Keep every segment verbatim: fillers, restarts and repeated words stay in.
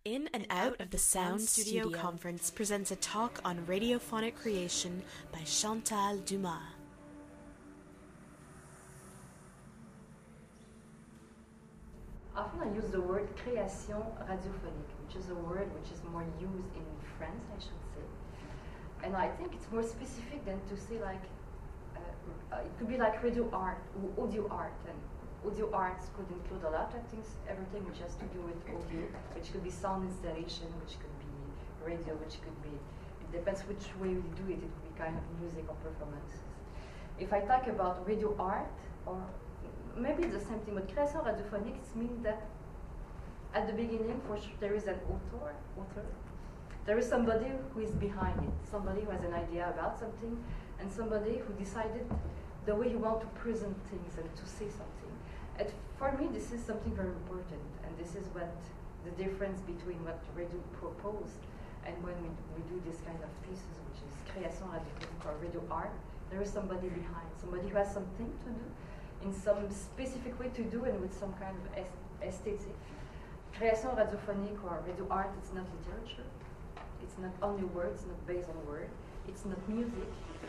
In and Out of the Sound Studio Conference presents a talk on radiophonic creation by Chantal Dumas. Often I use the word création radiophonique, which is a word which is more used in France, I should say. And I think it's more specific than to say like, uh, it could be like radio art, or audio art. And audio arts could include a lot of things, everything which has to do with audio, which could be sound installation, which could be radio, which could be, it depends which way we do it, it could be kind of music or performances. If I talk about radio art, or maybe it's the same thing, but création radiophonique means that at the beginning, for sure, there is an author, author, there is somebody who is behind it, somebody who has an idea about something, and somebody who decided the way he wants to present things and to say something. And for me, this is something very important, and this is what the difference between what radio proposed and when we, we do this kind of pieces, which is création radiophonique or radio art, there is somebody behind, somebody who has something to do, in some specific way to do, and with some kind of aesthetic. Création radiophonique or radio art, it's not literature. It's not only words, not based on word. It's not music.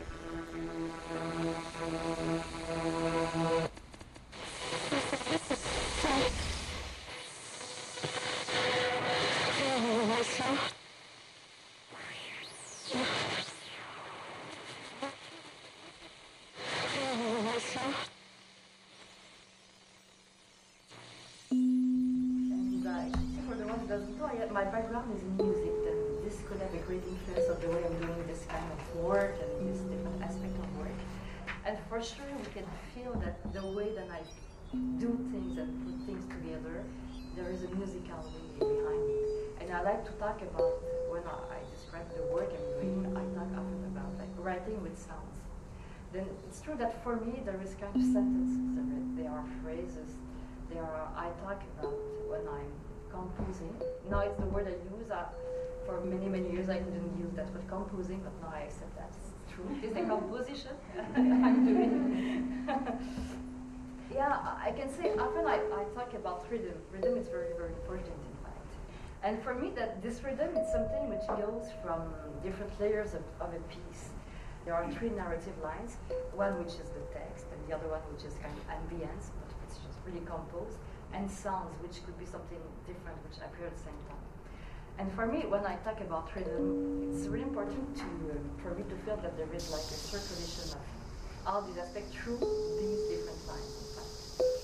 My background is in music, and this could have a great influence of the way I'm doing this kind of work and this different aspect of work. And for sure, we can feel that the way that I do things and put things together, there is a musical way behind it. And I like to talk about, when I, I describe the work I'm doing, I talk often about like writing with sounds. Then it's true that for me, there is kind of sentences, there are phrases, there are, I talk about when I'm composing. Now it's the word I use. Uh, for many, many years I didn't use that word composing, but now I accept that it's true. It's the composition I'm doing. Yeah, I can say often I, I talk about rhythm. Rhythm is very, very important in fact. And for me, that this rhythm is something which goes from different layers of, of a piece. There are three narrative lines, one which is the text, and the other one which is kind of ambience, but it's just really composed, and sounds, which could be something different, which appear at the same time. And for me, when I talk about rhythm, it's really important to, uh, for me to feel that there is like a circulation of all these aspects through these different lines, in fact.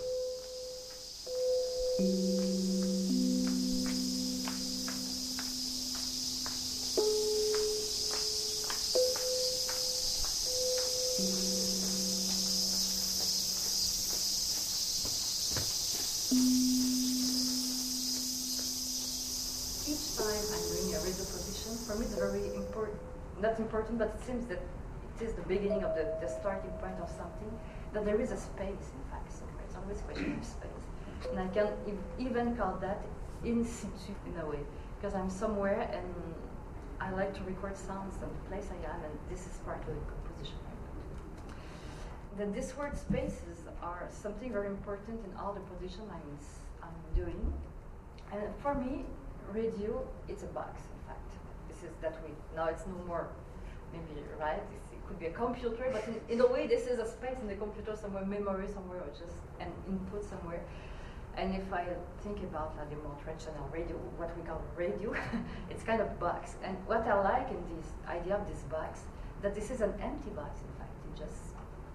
For me, it's very important, not important, but it seems that it is the beginning of the, the starting point of something, that there is a space, in fact, somewhere. It's always a question of space. And I can e even call that in situ, in a way, because I'm somewhere and I like to record sounds and the place I am, and this is part of the composition. Then these word spaces are something very important in all the position I'm, I'm doing. And for me, radio, it's a box, in fact. Is that way. Now it's no more, maybe, right? It's, it could be a computer, but in, in a way, this is a space in the computer somewhere, memory somewhere, or just an input somewhere. And if I think about like, the more traditional radio, what we call radio, it's kind of box. And what I like in this idea of this box, that this is an empty box, in fact. It just,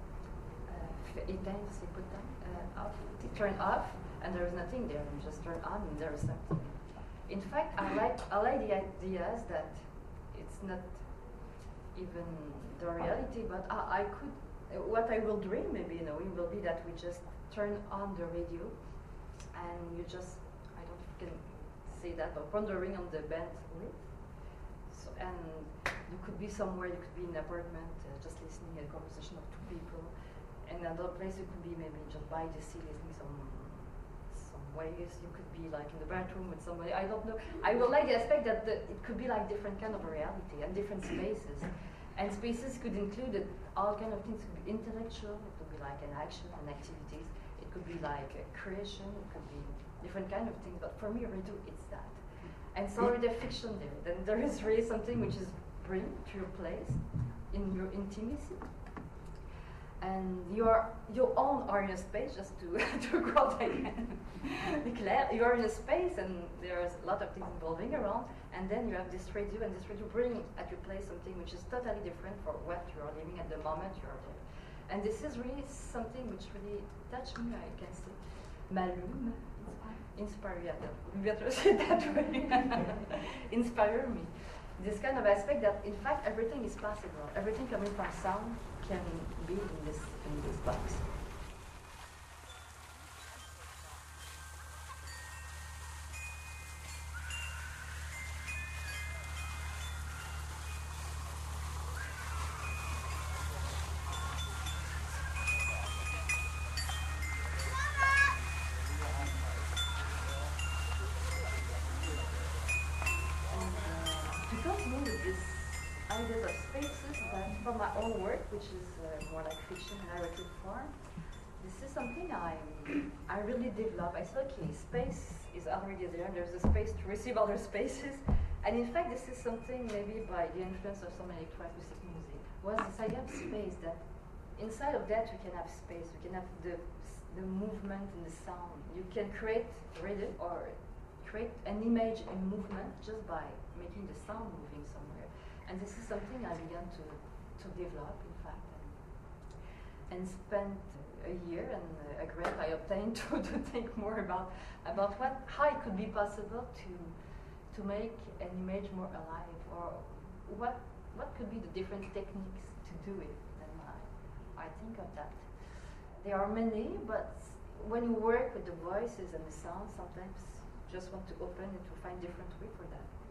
uh, éteint, c'est éteint, uh, off, it turn off, and there is nothing there. You just turn on, and there is something. In fact, I like, I like the ideas that it's not even the reality, but I, I could, uh, what I will dream maybe in a way will be that we just turn on the radio and you just, I don't know if you can say that, but pondering on the bandwidth. So, and you could be somewhere, you could be in an apartment, uh, just listening to a conversation of two people. And another place you could be maybe just by the sea listening some ways. You could be like in the bathroom with somebody, I don't know. I will like the aspect that the, it could be like different kind of reality and different spaces. And spaces could include all kind of things. It could be intellectual, it could be like an action and activities. It could be like a creation, it could be different kind of things. But for me, radio, it's that. And it's already a fiction there. Then there is really something which is bring to your place in your intimacy. And you are you own are in a space, just to to quote again, Claire, you are in a space and there's a lot of things involving around, and then you have this radio, and this radio bring at your place something which is totally different for what you are living at the moment you are there. And this is really something which really touched me, I can say. M'allume, inspire, yeah, better say that way. Inspire me. This kind of aspect that, in fact, everything is possible. Everything coming from sound can be in this in this box. Ideas of spaces, but from my own work, which is uh, more like fiction narrative form, this is something I I really develop. I said, okay, space is already there, and there's a space to receive other spaces. And in fact, this is something maybe by the influence of some electroacoustic music, was this idea of space, that inside of that you can have space, you can have the, the movement and the sound. You can create rhythm or create an image and movement just by making the sound moving somewhere. And this is something I began to, to develop, in fact, and, and spent a year and a grant I obtained to, to think more about about what how it could be possible to to make an image more alive, or what what could be the different techniques to do it. And I, I think of that. There are many, but when you work with the voices and the sound, sometimes you just want to open and to find different way for that.